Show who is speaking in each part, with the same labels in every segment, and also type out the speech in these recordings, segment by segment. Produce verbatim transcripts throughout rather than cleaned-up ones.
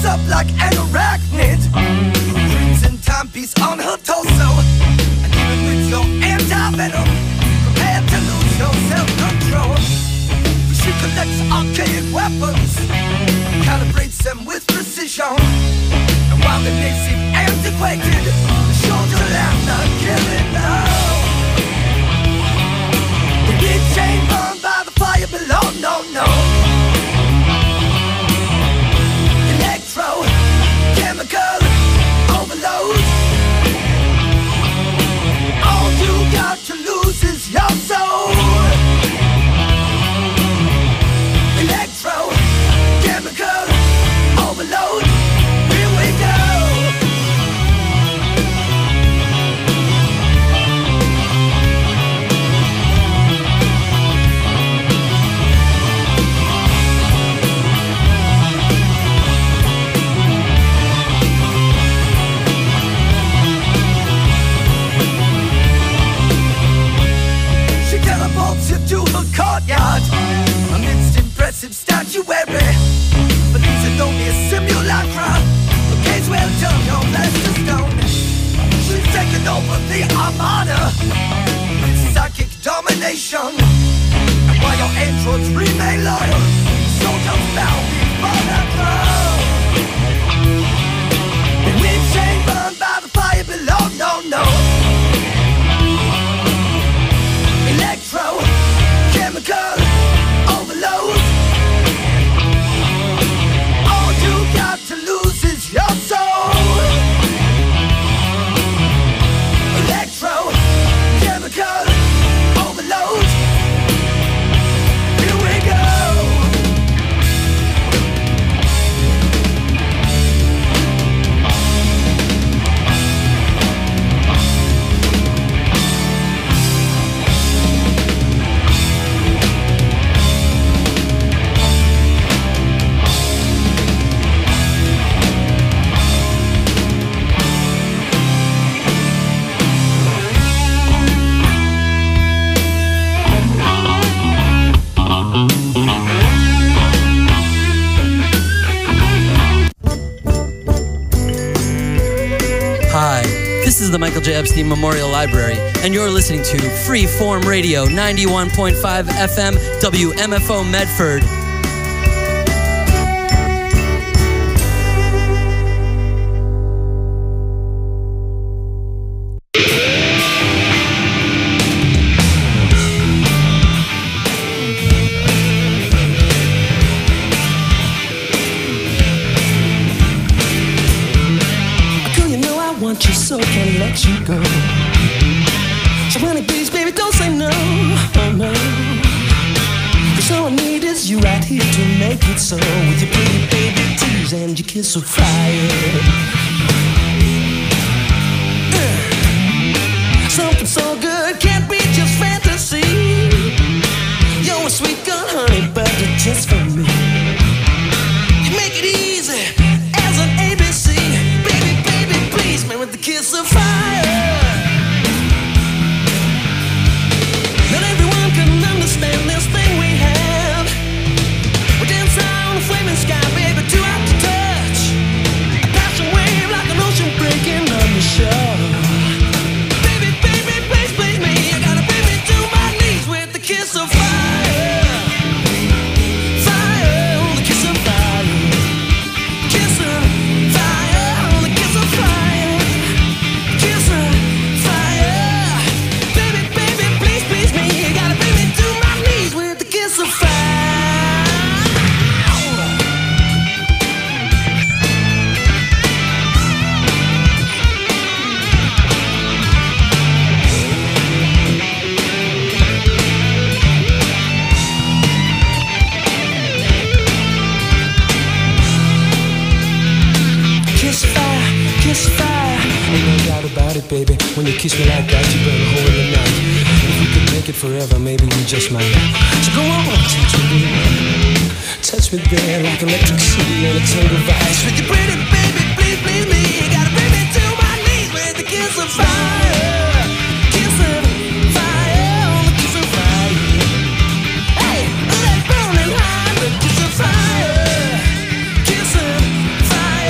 Speaker 1: Crawls up like an arachnid, crimson timepiece on her torso. And even with your anti-venom, prepare to lose your self-control. She collects archaic weapons, calibrates them with precision. And while they may seem antiquated, the shoulder and the killing now. The big chain burned by the fire below, no, no. Electro, chemical overload. All you got to lose is your soul. Electro, chemical overload. Here we go. She teleports you to her courtyard amidst impressive statuary. But these are only a simulacra, the case will turn your flesh to stone. She's taken over the armada with psychic domination. And while your androids remain loyal, soldiers bow before the throne. And we're chained, burned by the fire below, no, no. Electro, chemical overload. All you got to lose is your soul. Electro, chemical overload. Here we go.
Speaker 2: Hi, this is the Michael J. Epstein Memorial Library, and you're listening to Freeform Radio, ninety-one point five F M, W M F O Medford.
Speaker 3: So can't let you go. So honey, please, baby, don't say no, oh no. Cause all I need is you right here to make it so. With your pretty baby tears and your kiss of fire. uh. Something so good can't be just fantasy. You're a sweet girl, honey, but you're just for me. You make it easy as an A B C. Baby, baby, please, man, with the kiss of fire. Not everyone can understand this thing we have. We dance on a flaming sky, baby, too hot to touch. A passion wave like an ocean breaking on the shore. Baby, baby, please, please me. I gotta bring me to my knees with the kiss of fire. Fire, the kiss of fire. Kiss of fire, the kiss of fire. Kiss of fire. Baby, baby, please, please me. You gotta bring me to my knees with the kiss of fire. Kiss fire, kiss fire. Ain't no doubt about it, baby. When you kiss me like that, you burn a hole in the night. If we could make it forever, maybe we just might. So go on, touch me there. Touch me there like electricity and a tangle vice. With your pretty baby, please, please me. You gotta bring me to my knees with the kiss of fire. Kiss of fire, the kiss of fire. Hey, let burning high, the kiss of fire. Kiss of fire.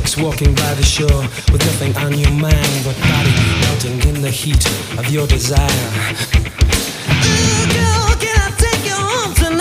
Speaker 3: Chicks walking by the shore with nothing on your mind but body melting in the heat of your desire. Ooh, girl, can I take you home tonight?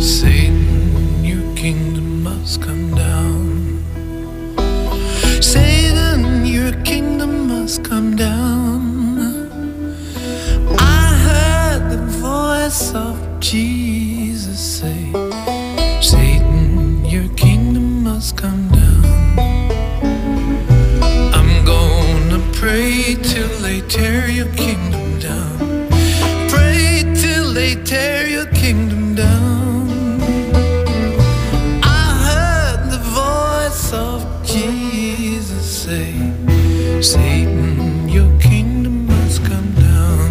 Speaker 3: Satan, your kingdom must come down. Satan, your kingdom must come down. I heard the voice of Jesus say, Satan, your kingdom must come down. I'm gonna pray till they tear your kingdom down. Pray till they tear your kingdom down. I heard the voice of Jesus say, Satan, your kingdom must come down.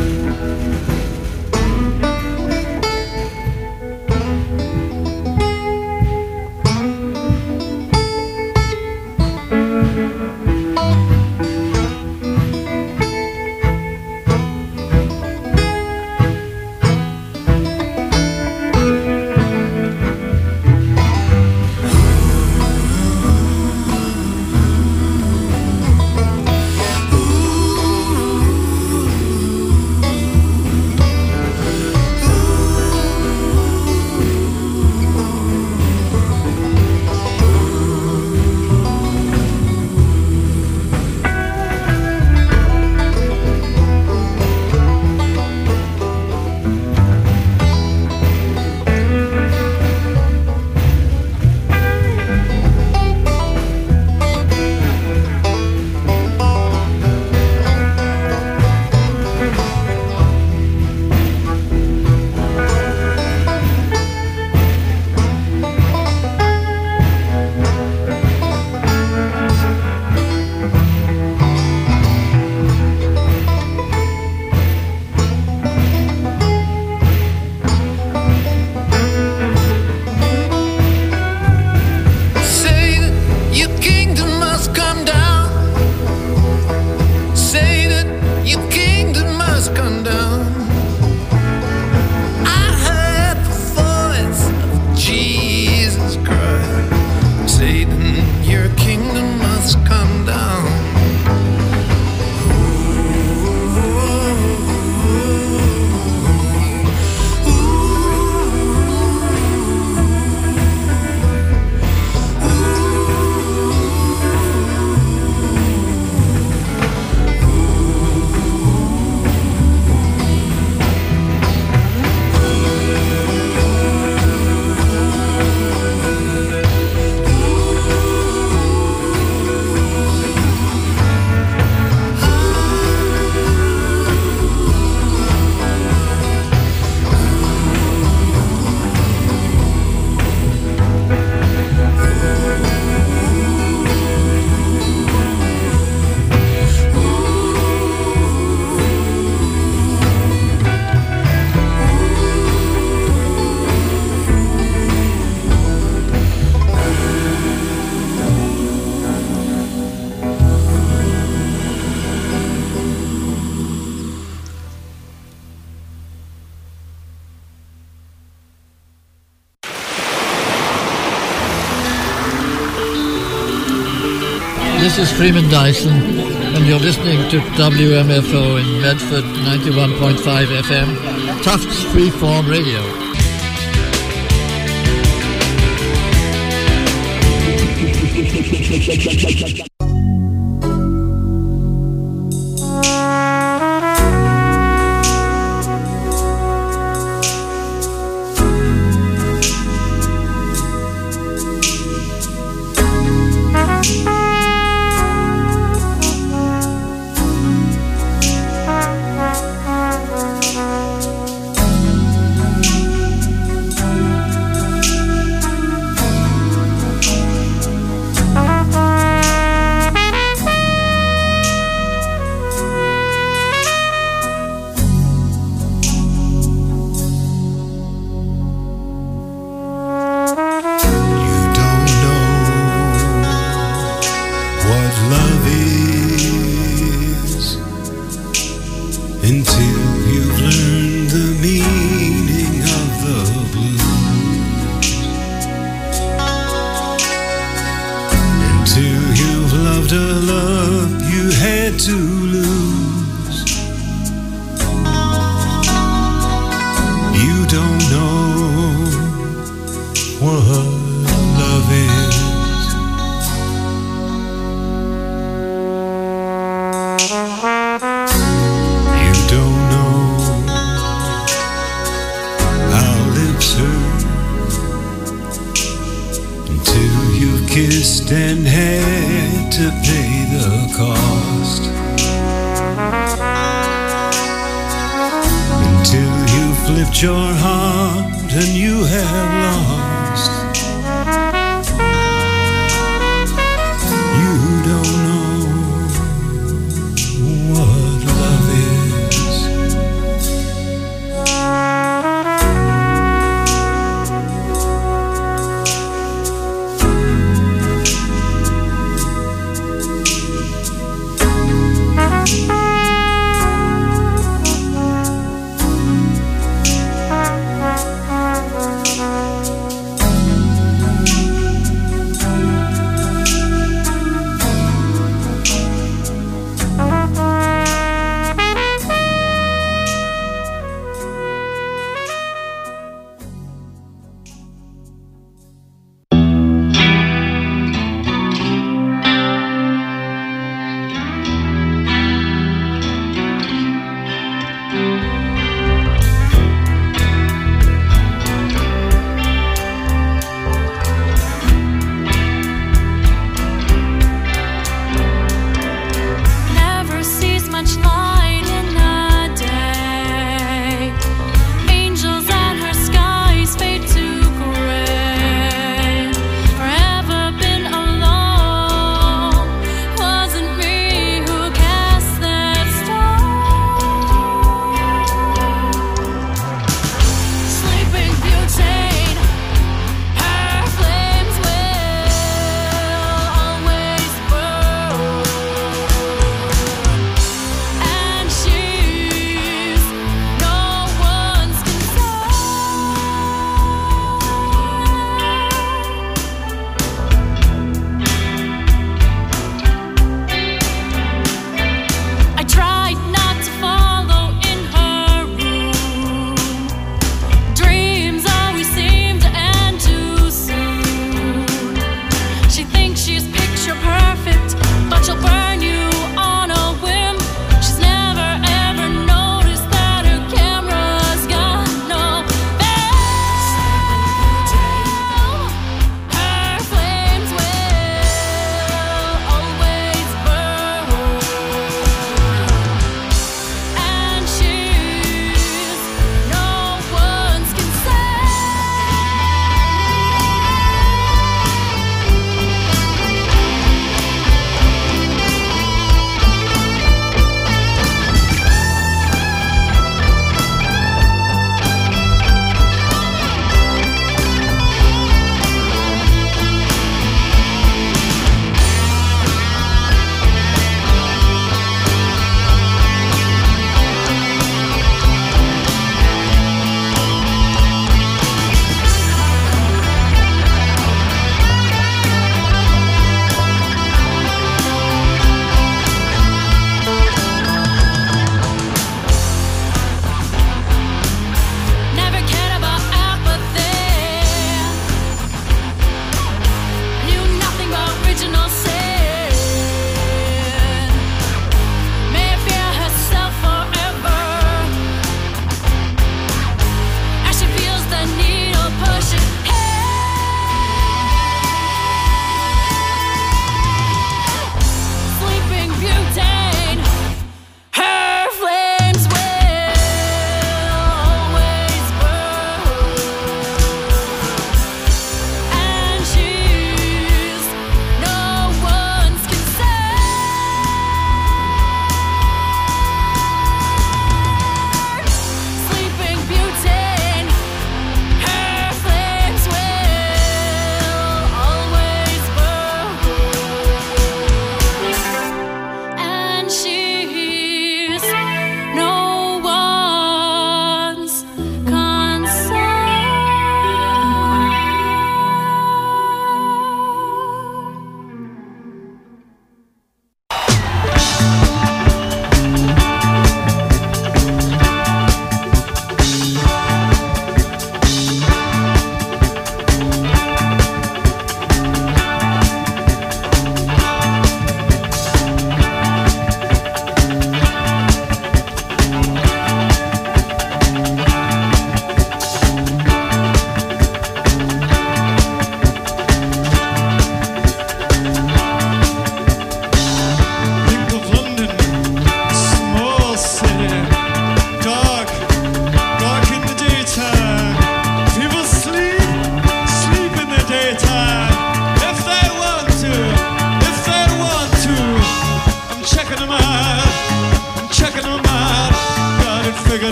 Speaker 4: This is Freeman Dyson, and you're listening to W M F O in Medford, ninety-one point five F M, Tufts Freeform Radio.
Speaker 5: Bye. kissed and had to pay the cost. Until you flipped your heart and you have lost. You don't know what love is.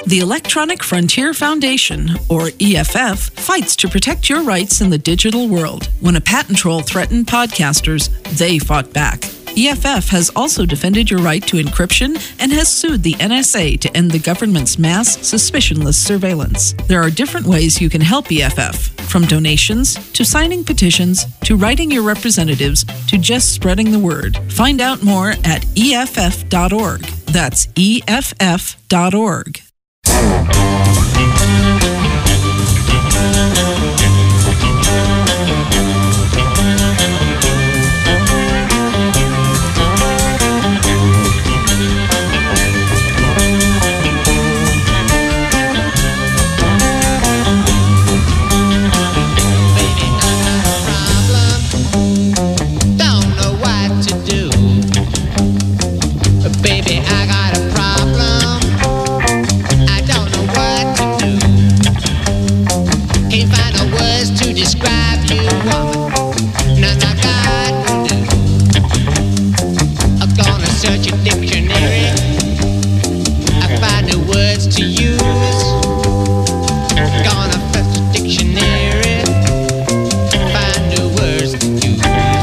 Speaker 6: The Electronic Frontier Foundation, or E F F, fights to protect your rights in the digital world. When a patent troll threatened podcasters, they fought back. E F F has also defended your right to encryption and has sued the N S A to end the government's mass, suspicionless surveillance. There are different ways you can help E F F, from donations, to signing petitions, to writing your representatives, to just spreading the word. Find out more at E F F dot org. That's E F F dot org.
Speaker 7: Baby, I got a problem. I don't know what to do. Can't find no words to describe you, woman. None I got to do. I'm gonna search a dictionary. I find new words to use. Gonna fetch a dictionary. Find new words to use.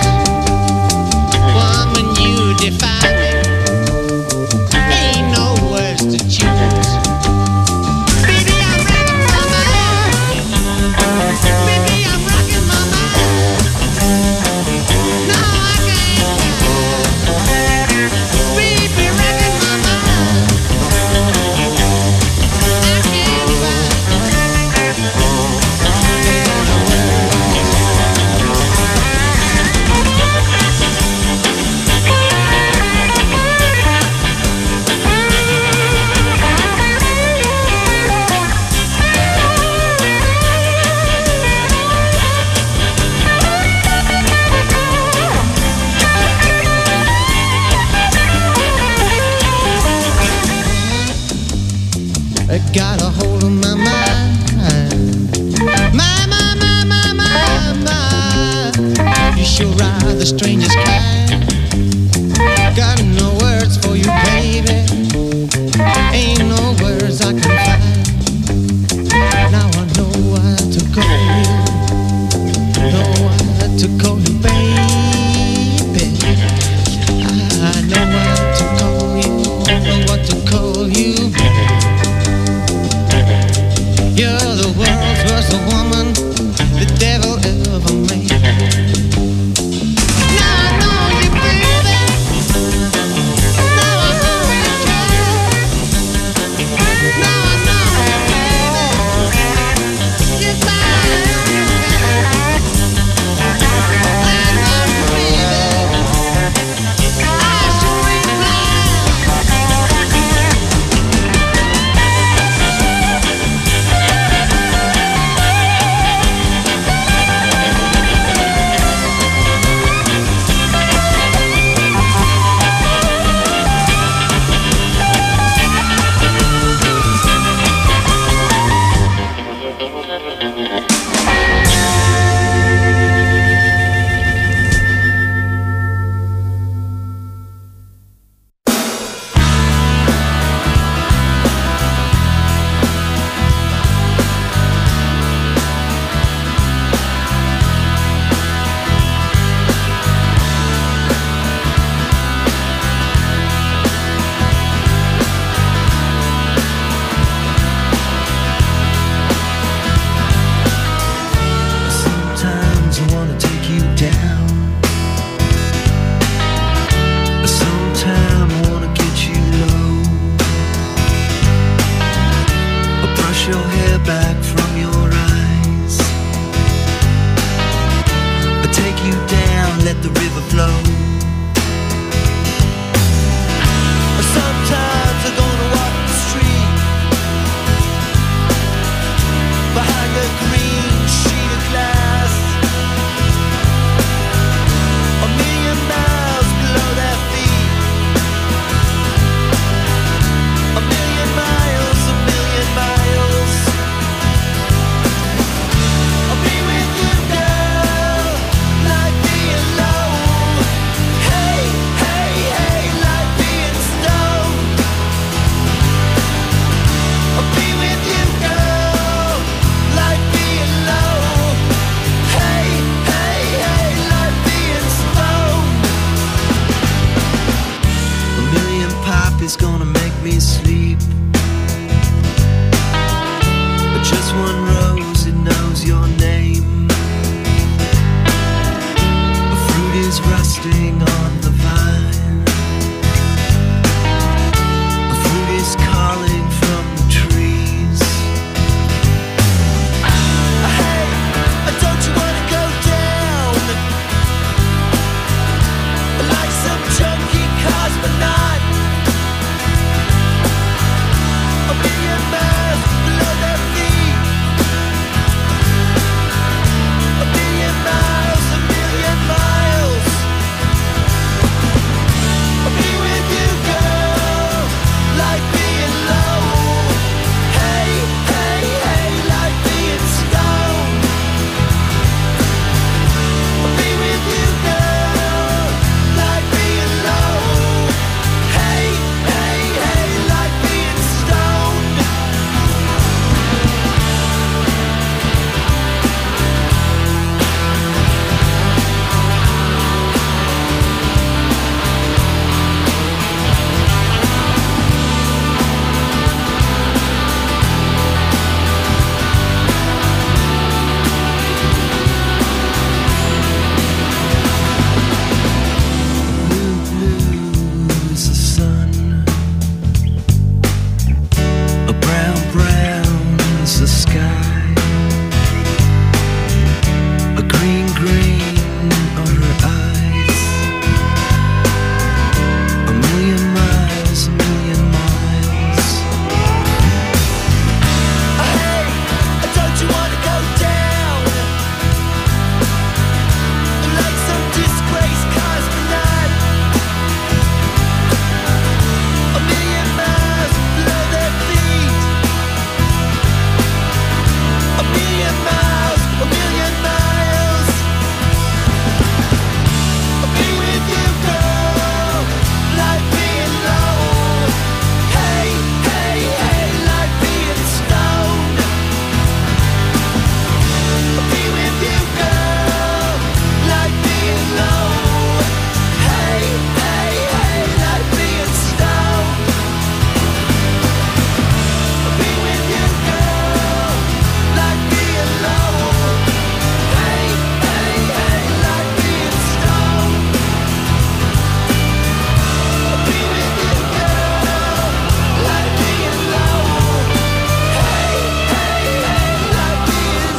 Speaker 7: Woman, you define me. Ain't no words to choose. Baby, I'm rocking my mind. Baby, I'm rocking my mind. No, I can't. Baby, rocking my mind. I can't I got a hold of my mind. My, my, my, my, my, my. You sure are the strangest kind. Got no words for you, baby. Ain't no words I can find. Now I know what to call you. Know what to call you, baby. I know what to call you. Know what to call you, baby. You're the world's worst woman the devil ever made. Now I know you, baby. Now I know you care. Now I know you, baby. Yes, I know you care. I know you, baby. I sure ain't blind.
Speaker 5: Sometimes I wanna take you down. Sometimes I wanna get you low. Or brush your hair back from your eyes. Or take you down, let the river flow. Or sometimes I'm gonna walk the street behind a green sheet of glass. A million miles below their feet. A million miles, a million miles. I'll be with you, girl, like being low.
Speaker 1: resting on the vine. The fruit is calling from the trees. Hey, don't you wanna go down like some chunky cosmonaut? A million miles below their feet. A million miles, a million miles. I'll be with you, girl, like being low. Hey, hey, hey, like being stoned. I'll be with you, girl, like being low. Hey, hey, hey, like being stoned. Blue, blue is the sun. A brown, brown is the sky. A green, green are her eyes. A million miles, a million miles. Hey, don't you wanna go down like some disgraced cosmonaut? A million miles below their feet. A million miles, a million miles. I'll be with you, girl, like being low. Hey, hey, hey, like being stoned. I'll be with you, girl, like being low. Hey, hey, hey, like being stoned. I'll be with you, girl, like being low. Hey, hey, hey, like being stoned. I'll be with you, girl, like being low. Hey, hey, hey, like being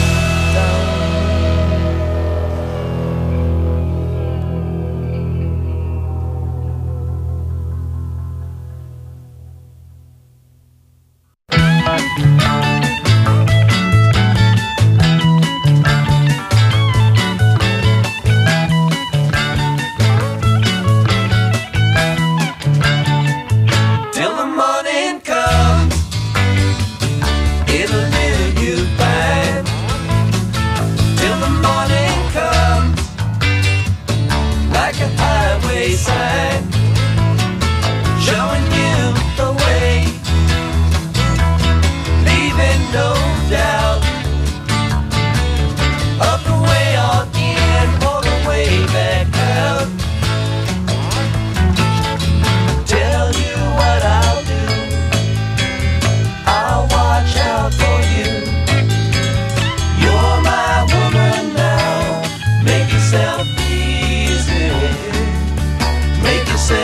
Speaker 1: till the morning comes, it'll do you fine. Till the morning comes, like a highway sign, showing you the way, leaving no doubt of the way on in or the way back out. Tell you what I'll do, I'll watch out for you. You're my woman now, make yourself easy, make yourself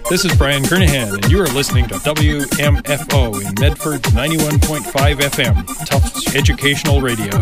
Speaker 8: This is Brian Kernahan, and you are listening to W M F O in Medford ninety-one point five F M, Tufts Educational Radio.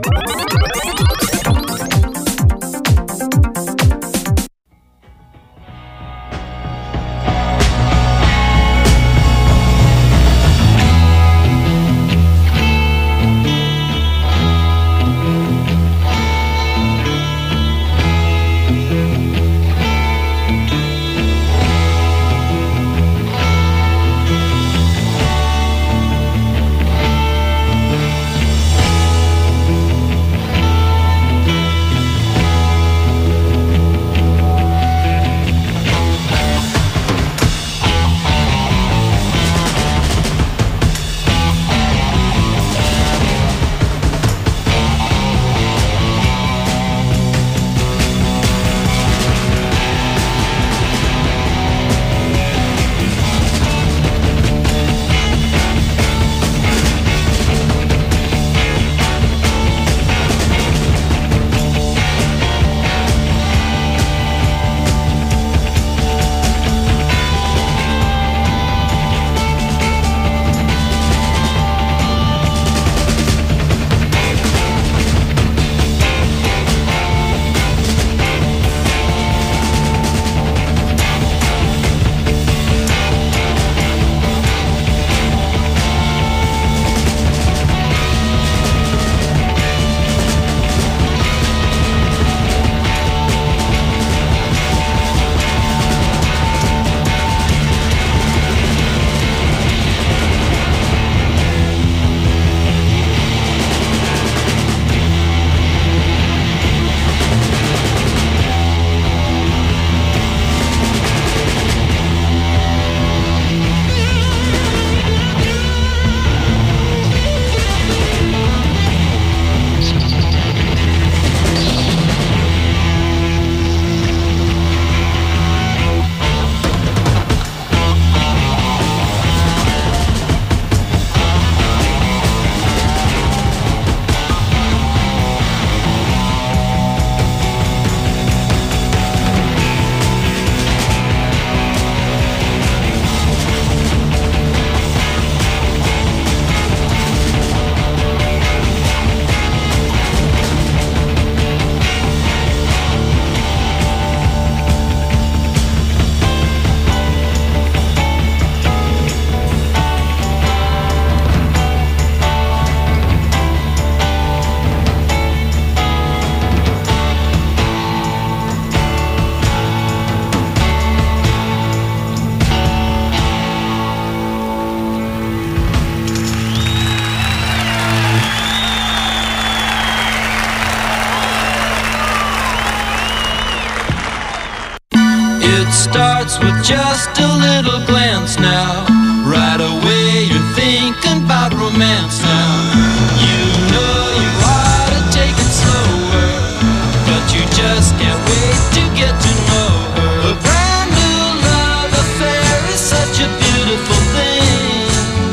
Speaker 9: Starts with just a little glance now. Right away you're thinking about romance now. You know you ought to take it slower, but you just can't wait to get to know her. A brand new love affair is such a beautiful thing,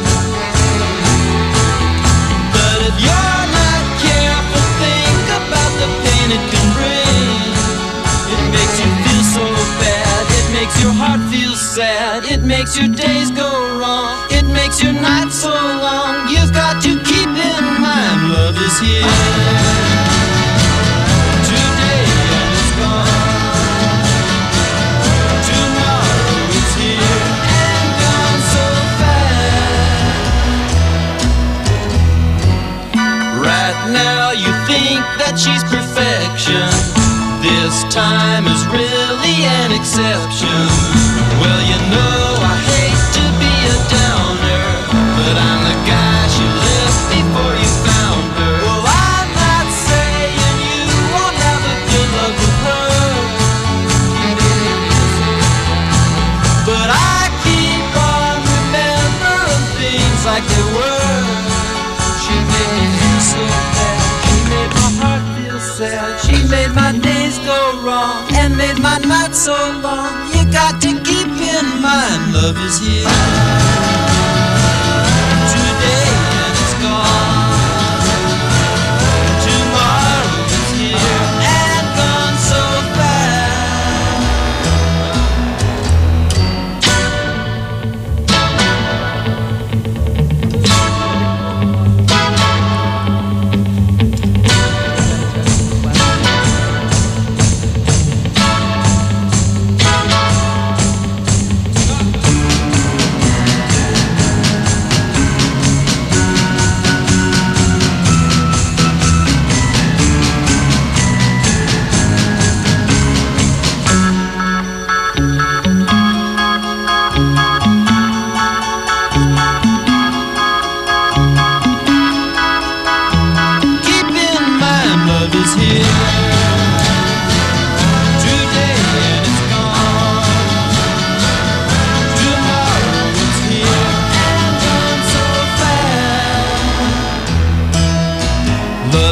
Speaker 9: but if you're not careful, think about the pain it can bring. It makes you feel so bad, makes your heart feel sad, it makes your days go wrong, it makes your nights so long. You've got to keep in mind, love is here today and it's gone. Tomorrow it's here and gone so fast. Right now you think that she's perfection, this time is really an exception. Well, you know I hate to be a downer, but I'm the guy she left before you found her. Well, I'm not saying you won't have a good luck with her, but I keep on remembering things like they were. She made me feel so bad, she made my heart feel sad, she made my days go wrong and made my nights so long. You got to keep in mind, love is here today and it's gone. Tomorrow is here and gone so fast.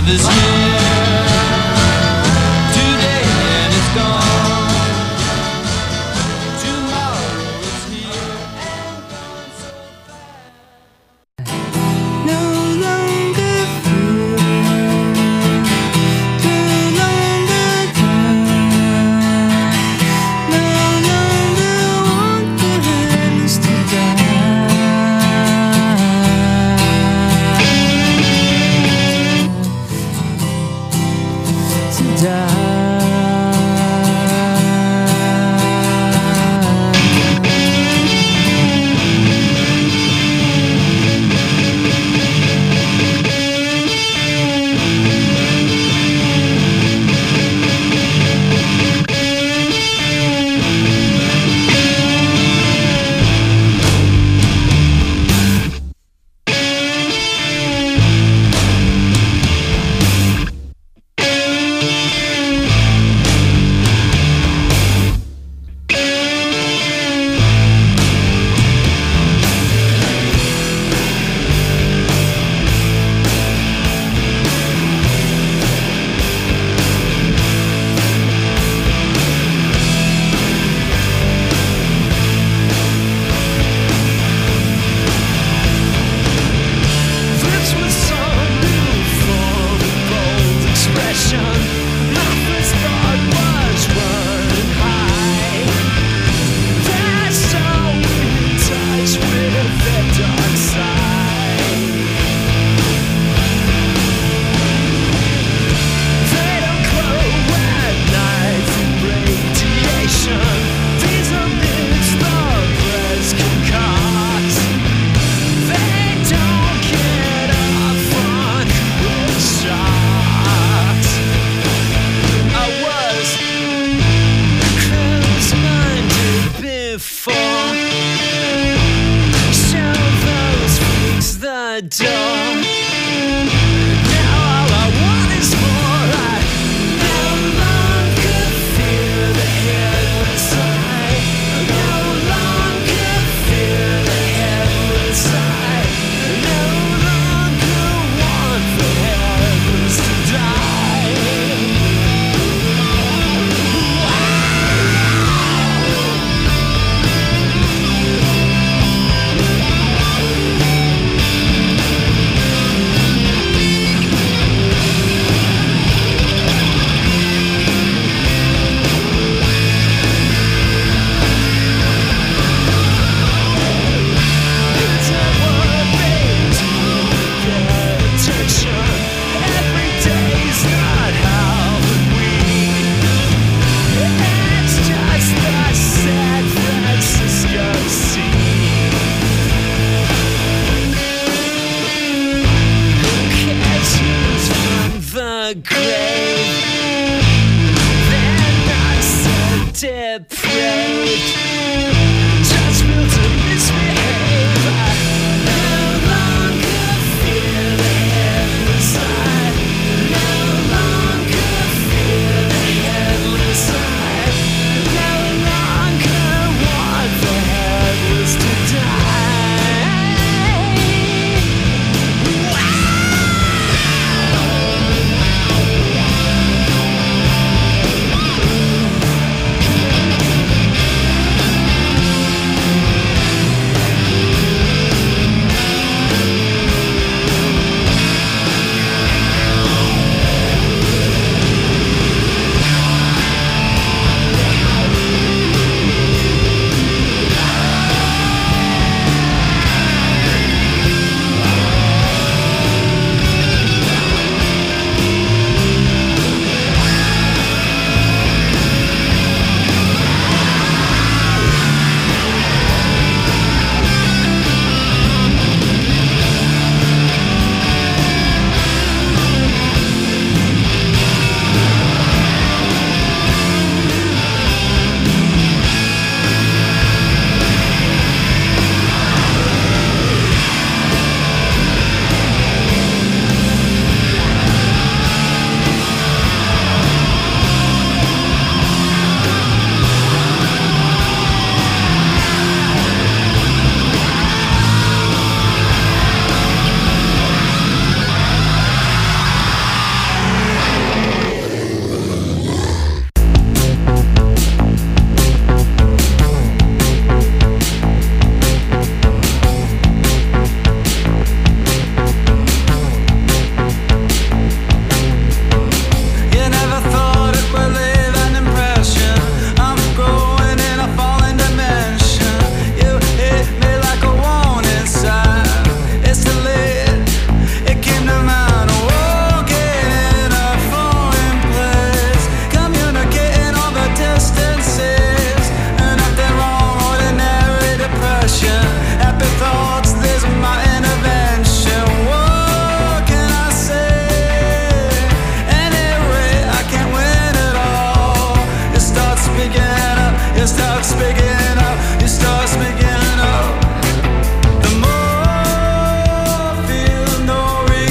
Speaker 9: is here today and it's gone. Tomorrow is here and gone so fast.
Speaker 3: No longer fear, no longer die, no longer want the hands to die, to die. This was some new form of bold expression. My first thought was running high. That's all in touch with the dark side. They don't glow at night from radiation. These are myths the press concocts. They don't get off on cruel shots. I was close-minded before. Show those freaks the door. Now all I want is more. I no longer fear the headless eye. No longer fear the headless eye. No longer want the headless to die. Wow.
Speaker 10: speaking up, you start speaking up. The more I feel no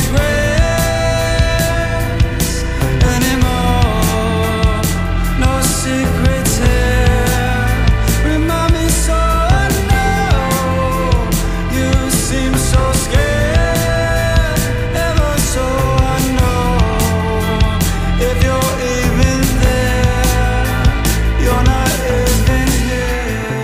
Speaker 10: regrets anymore, no secrets here. Remind me so I know you seem so scared, ever so I know if you're even there, you're not even here.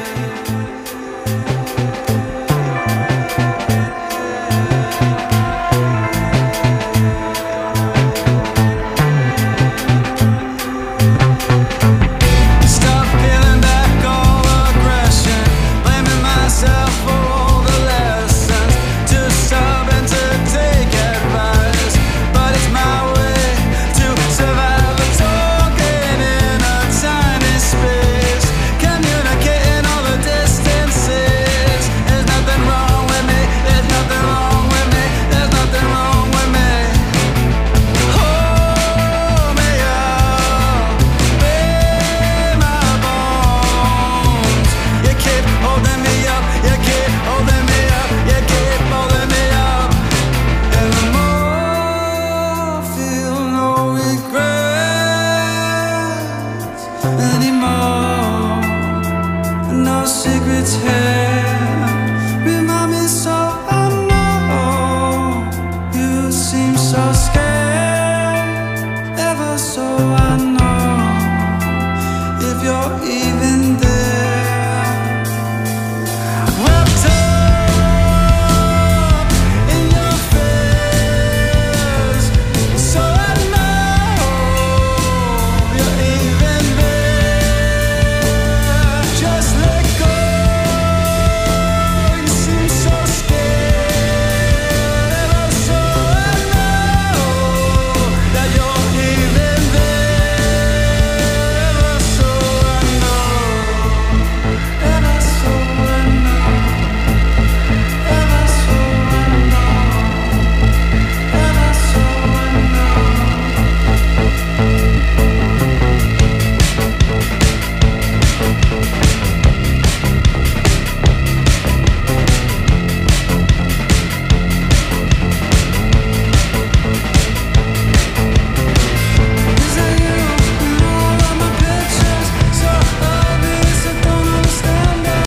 Speaker 10: Stop peeling back all aggression, blaming myself for all the lessons. Too stubborn to take advice, but it's my way to survive. Talking in a tiny space, communicating all the distances. There's nothing wrong with me, there's nothing wrong with me, there's nothing wrong with me. Hold me up, lay my bones. You keep holding me up, you keep holding me up, you keep holding me up. And the more I feel no regrets anymore, no secrets here.